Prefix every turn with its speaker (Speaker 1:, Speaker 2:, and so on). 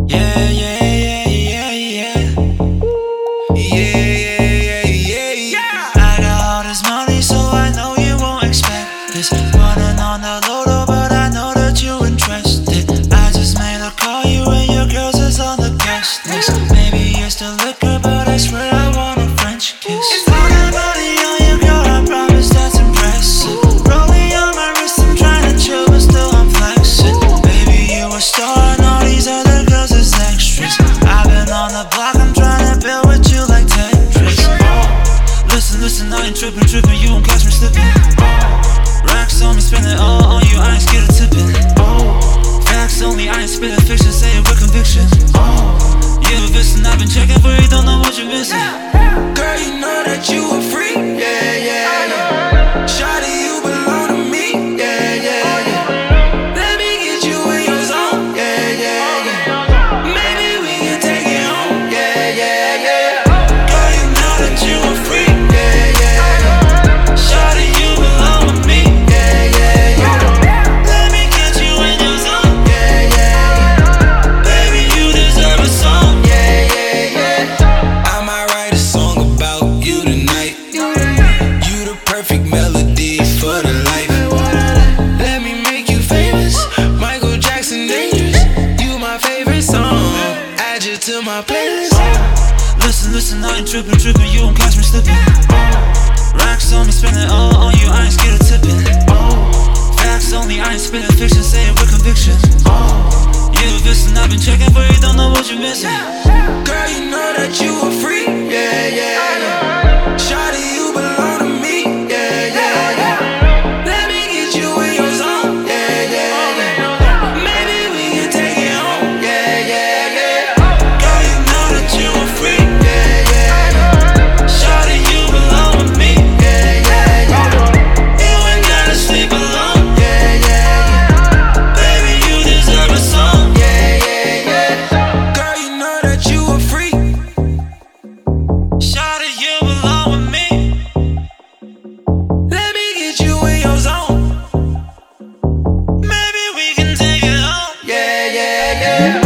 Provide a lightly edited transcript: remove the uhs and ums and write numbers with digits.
Speaker 1: Yeah, yeah, yeah, yeah, yeah. Yeah, yeah, yeah, yeah, yeah. I got all this money, so I know you won't expect this. Running on the low, but I know that you're interested. I just made a call, you and your girls is on the guest list. Maybe it's the liquor, but I swear I want a French kiss. All that money on you, girl, I promise that's impressive. Rolling on my wrist, I'm trying to chill, but still I'm flexing. Baby, you a star, and all these other girls is extras. I've been on the block, I'm trying to build with you like Tetris. Listen, listen, I ain't tripping, you won't catch me slipping. Racks on me, spend it all on you, I ain't scared of tipping. Facts only, I ain't spitting fiction, say it with conviction. You listen, I've been checking for you, don't know what you're missing.
Speaker 2: Girl, you know that you a freak, yeah, yeah, yeah. Shawty, you belong to me, yeah, yeah, yeah. Let me get you in your zone, yeah, yeah, yeah. Maybe we can take it home, yeah, yeah, yeah. Girl, you know that you a freak, yeah, yeah, yeah. Shawty, you belong with me, yeah, yeah, yeah.
Speaker 1: Let me get you in your zone,
Speaker 2: yeah, yeah, yeah.
Speaker 1: baby, you deserve a song.
Speaker 2: Yeah, yeah, yeah. I might write a song about you tonight. You the perfect melody for the life. Let me make you famous, Michael Jackson dangerous. You my favorite song, add you to my playlist.
Speaker 1: Listen, listen, I ain't tripping, you won't catch me slipping. Racks on me, spend it all on you, I ain't scared of tipping. Facts only, I ain't spitting fiction, say it with conviction. You listen, I've been checking for you, don't know what you're missing.
Speaker 2: Girl, you know that you a freak, yeah, yeah, yeah. Shawty, you belong to me, yeah, yeah, yeah. Let me get you in your zone, yeah, yeah, yeah. Maybe we can take it home, yeah, yeah, yeah.
Speaker 1: Girl, you know that you a freak.
Speaker 2: Yeah, yeah, yeah.
Speaker 1: Shawty, you belong with me.
Speaker 2: Yeah, yeah, yeah.
Speaker 1: You ain't gotta sleep alone.
Speaker 2: Yeah, yeah, yeah.
Speaker 1: Baby, you deserve a song.
Speaker 2: Yeah, yeah, yeah. Girl, you know that you a freak.
Speaker 1: Shawty, you belong with me.
Speaker 2: Let me get you in your zone.
Speaker 1: Maybe we can take it home.
Speaker 2: Yeah, yeah, yeah.